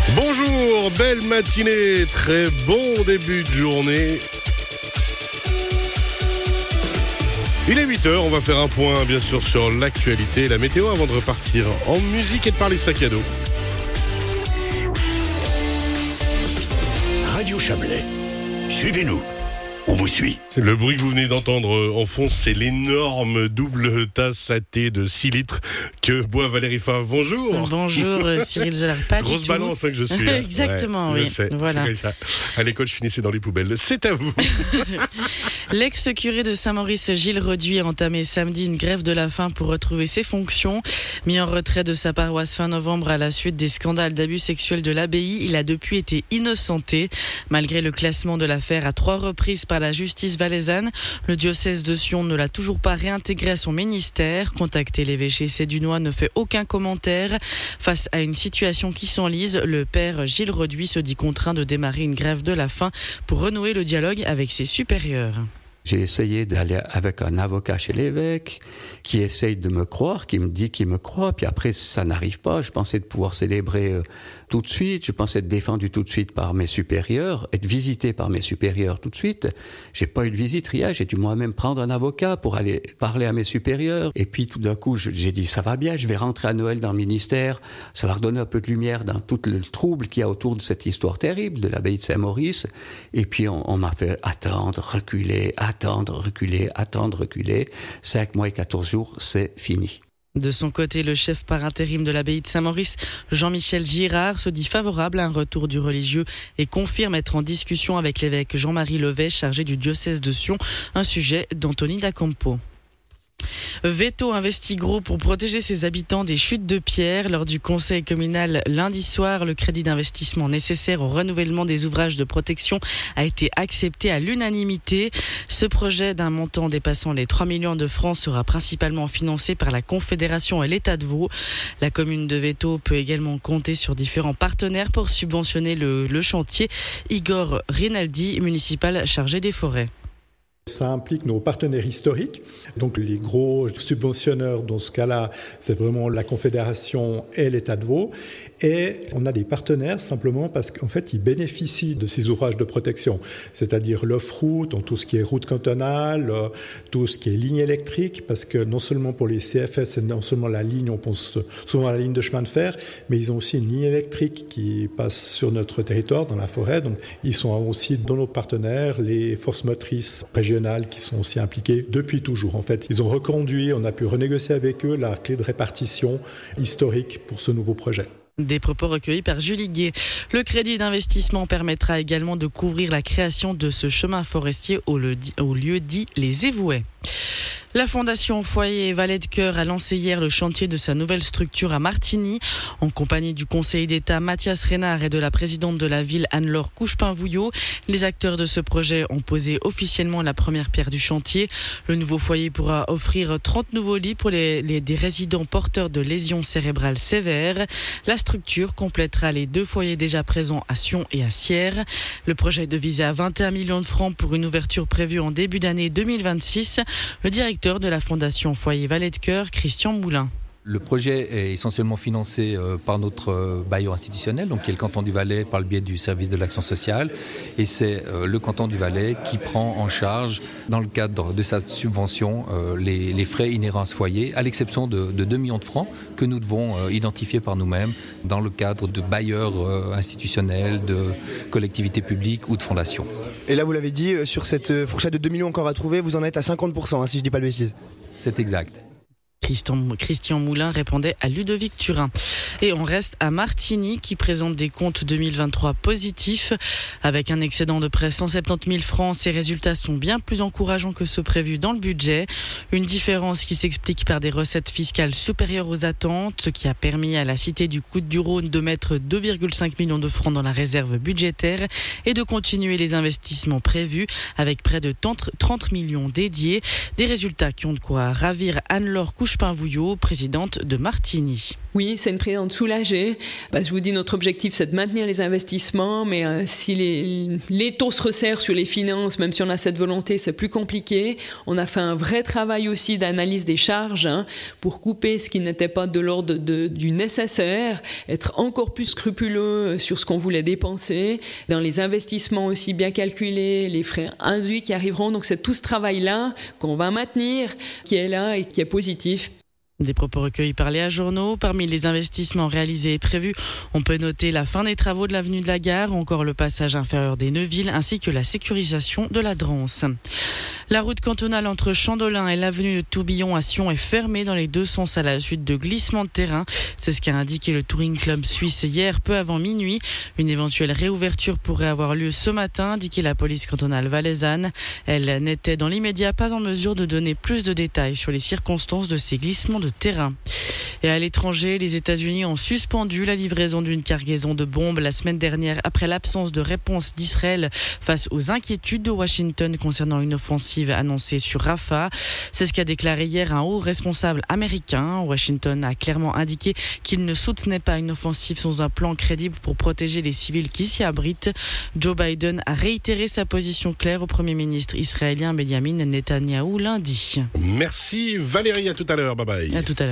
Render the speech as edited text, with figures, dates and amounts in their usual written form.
Bonjour, belle matinée, très bon début de journée. Il est 8h, on va faire un point bien sûr sur l'actualité et la météo avant de repartir en musique et de parler sac à dos. Radio Chablais, suivez-nous, on vous suit. Le bruit que vous venez d'entendre en fond, c'est l'énorme double tasse à thé de 6 litres que boit Valérie Favre. Bonjour. Bonjour Cyril Zola, pas Grosse du balance tout. Que je suis. Exactement, ouais, oui. Je sais, voilà. c'est ça. À l'école, je finissais dans les poubelles. C'est à vous. L'ex-curé de Saint-Maurice, Gilles Roduit, a entamé samedi une grève de la faim pour retrouver ses fonctions. Mis en retrait de sa paroisse fin novembre à la suite des scandales d'abus sexuels de l'abbaye, il a depuis été innocenté. Malgré le classement de l'affaire à 3 reprises par la justice valaisanne, le diocèse de Sion ne l'a toujours pas réintégré à son ministère. Contacté, l'évêché sédunois ne fait aucun commentaire. Face à une situation qui s'enlise, le père Gilles Roduit se dit contraint de démarrer une grève de la faim pour renouer le dialogue avec ses supérieurs. J'ai essayé d'aller avec un avocat chez l'évêque qui essaye de me croire, qui me dit qu'il me croit, puis après ça n'arrive pas. Je pensais de pouvoir célébrer tout de suite, je pensais être défendu tout de suite par mes supérieurs, être visité par mes supérieurs tout de suite. J'ai pas eu de visite, rien, j'ai dû moi-même prendre un avocat pour aller parler à mes supérieurs. Et puis tout d'un coup, j'ai dit ça va bien, je vais rentrer à Noël dans le ministère, ça va redonner un peu de lumière dans tout le trouble qu'il y a autour de cette histoire terrible de l'abbaye de Saint-Maurice. Et puis on m'a fait attendre, reculer, reculer. 5 mois et 14 jours, c'est fini. De son côté, le chef par intérim de l'abbaye de Saint-Maurice, Jean-Michel Girard, se dit favorable à un retour du religieux et confirme être en discussion avec l'évêque Jean-Marie Levet, chargé du diocèse de Sion, un sujet d'Anthony Dacampo. Veto investit gros pour protéger ses habitants des chutes de pierre. Lors du conseil communal lundi soir, le crédit d'investissement nécessaire au renouvellement des ouvrages de protection a été accepté à l'unanimité. Ce projet d'un montant dépassant les 3 millions de francs sera principalement financé par la Confédération et l'État de Vaud. La commune de Veto peut également compter sur différents partenaires pour subventionner le chantier. Igor Rinaldi, municipal chargé des forêts. Ça implique nos partenaires historiques, donc les gros subventionneurs dans ce cas-là, c'est vraiment la Confédération et l'État de Vaud. Et on a des partenaires simplement parce qu'en fait, ils bénéficient de ces ouvrages de protection, c'est-à-dire l'off-route, tout ce qui est route cantonale, tout ce qui est ligne électrique, parce que non seulement pour les CFS, c'est non seulement la ligne, on pense souvent à la ligne de chemin de fer, mais ils ont aussi une ligne électrique qui passe sur notre territoire, dans la forêt. Donc, ils sont aussi dans nos partenaires, les forces motrices régionales qui sont aussi impliquées depuis toujours. En fait, ils ont reconduit, on a pu renégocier avec eux la clé de répartition historique pour ce nouveau projet. Des propos recueillis par Julie Gué. Le crédit d'investissement permettra également de couvrir la création de ce chemin forestier au lieu dit Les Évouets. La Fondation Foyer Valet de Cœur a lancé hier le chantier de sa nouvelle structure à Martigny. En compagnie du conseiller d'État Mathias Renard et de la présidente de la ville Anne-Laure Couchepin-Vouillot, les acteurs de ce projet ont posé officiellement la première pierre du chantier. Le nouveau foyer pourra offrir 30 nouveaux lits pour des résidents porteurs de lésions cérébrales sévères. La structure complétera les 2 foyers déjà présents à Sion et à Sierre. Le projet est de viser à 21 millions de francs pour une ouverture prévue en début d'année 2026. Le directeur de la Fondation Foyer Valet de Cœur, Christian Moulin. Le projet est essentiellement financé par notre bailleur institutionnel, donc qui est le canton du Valais par le biais du service de l'action sociale. Et c'est le canton du Valais qui prend en charge, dans le cadre de sa subvention, les frais inhérents à ce foyer, à l'exception de 2 millions de francs que nous devons identifier par nous-mêmes dans le cadre de bailleurs institutionnels, de collectivités publiques ou de fondations. Et là, vous l'avez dit, sur cette fourchette de 2 millions encore à trouver, vous en êtes à 50%, si je ne dis pas de bêtises. C'est exact. Christian Moulin répondait à Ludovic Turin. Et on reste à Martigny qui présente des comptes 2023 positifs. Avec un excédent de près 170 000 francs, ces résultats sont bien plus encourageants que ceux prévus dans le budget. Une différence qui s'explique par des recettes fiscales supérieures aux attentes, ce qui a permis à la cité du Coude-du-Rhône de mettre 2,5 millions de francs dans la réserve budgétaire et de continuer les investissements prévus avec près de 30 millions dédiés. Des résultats qui ont de quoi ravir Anne-Laure Couchepin Anouche Pinvouillot, présidente de Martigny. Oui, c'est une présidente soulagée. Je vous dis, notre objectif, c'est de maintenir les investissements, mais si les taux se resserrent sur les finances, même si on a cette volonté, c'est plus compliqué. On a fait un vrai travail aussi d'analyse des charges pour couper ce qui n'était pas de l'ordre du nécessaire, être encore plus scrupuleux sur ce qu'on voulait dépenser, dans les investissements aussi bien calculés, les frais induits qui arriveront. Donc c'est tout ce travail-là qu'on va maintenir, qui est là et qui est positif. Des propos recueillis par Léa Journeau. Parmi les investissements réalisés et prévus, on peut noter la fin des travaux de l'avenue de la Gare, encore le passage inférieur des Neuville, ainsi que la sécurisation de la Drance. La route cantonale entre Chandolin et l'avenue de Tourbillon à Sion est fermée dans les deux sens à la suite de glissements de terrain. C'est ce qu'a indiqué le Touring Club suisse hier, peu avant minuit. Une éventuelle réouverture pourrait avoir lieu ce matin, indiquait la police cantonale valaisanne. Elle n'était dans l'immédiat pas en mesure de donner plus de détails sur les circonstances de ces glissements de terrain. Et à l'étranger, les États-Unis ont suspendu la livraison d'une cargaison de bombes la semaine dernière après l'absence de réponse d'Israël face aux inquiétudes de Washington concernant une offensive annoncée sur Rafah. C'est ce qu'a déclaré hier un haut responsable américain. Washington a clairement indiqué qu'il ne soutenait pas une offensive sans un plan crédible pour protéger les civils qui s'y abritent. Joe Biden a réitéré sa position claire au Premier ministre israélien Benjamin Netanyahou lundi. Merci Valérie, à tout à l'heure, bye bye. À tout à l'heure.